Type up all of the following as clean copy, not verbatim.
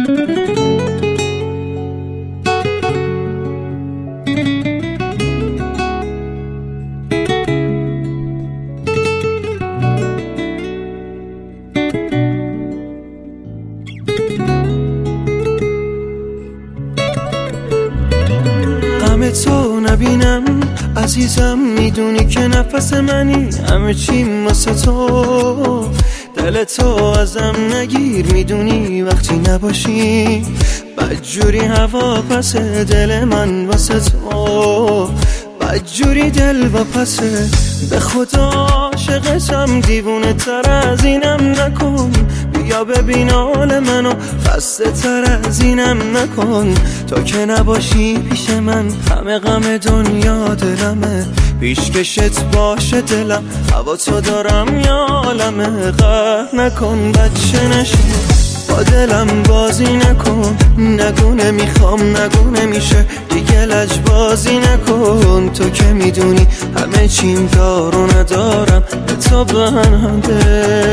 تو نبینم عزیزم، میدونی که نفس منی، همه چیم واسه تو. دل تو ازم نگیر، میدونی وقتی نباشی بدجوری هوا پسه، دل من واسه تو بدجوری دل و پسه. به خدا عاشقتم، دیوونه تر از اینم نکن، بیا ببین حال منو، خسته تر از اینم نکن. تو که نباشی پیش من همه غم دنیا دلمه، پیشکشت باشه دلم، هوا تو دارم یا عالمه. قهر نکن بچه نشو، با دلم بازی نکن، نگو نمیخوام نگو نمیشه، دیگه لج بازی نکن. تو که میدونی همه چیم دار و ندارم، به تو بنده.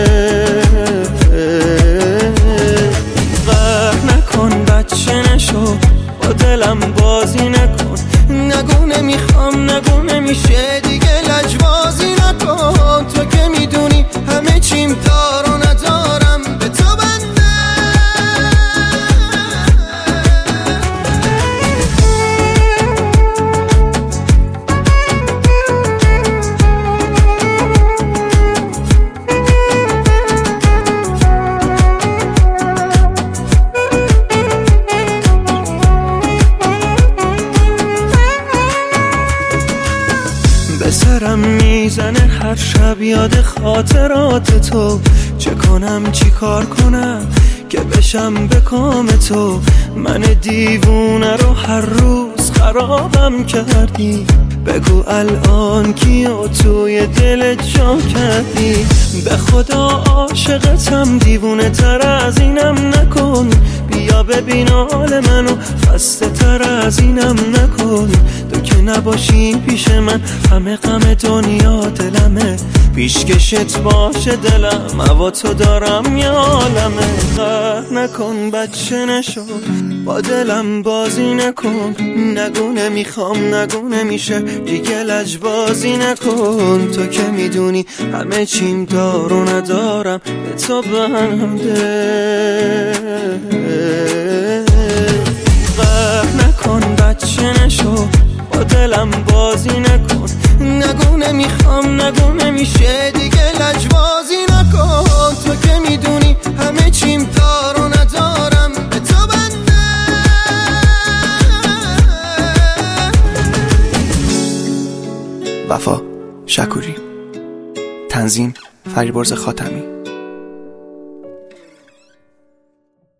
قهر نکن بچه نشو، با دلم بازی نکن، نگو نمیخوام نگو نمیشه، دیگه لج بازی نکن. تو که میدونی همه چیم دار و ندارم، به تو بنده. به سرم میزنه هر شب یاد خاطرات تو، چه کنم چی کار کنم که بشم به کام تو. من دیوونه رو هر روز خرابم کردی، بگو الان کیو توی دلت جا کردی. به خدا عاشقتم، دیوونه تر از اینم نکن، بیا ببین حال منو، خسته تر از اینم نکن. تو که نباشی پیش من همه غم دنیا دلمه، پیشکشت باشه دلم، هوا تو دارم یا عالمه. قهر نکن بچه نشو، با دلم بازی نکن، نگو نمیخوام نگو نمیشه، دیگه لج بازی نکن. تو که میدونی همه چیم دار و ندارم، به تو بنده. قهر نکن بچه نشو، با دلم بازی نکن، نگو نمیخوام نگو نمیشه، دیگه لج بازی نکن. تو که میدونی همه چیم دار و ندارم، به تو بنده. وفا شکوری، تنظیم فریبرز خاتمی.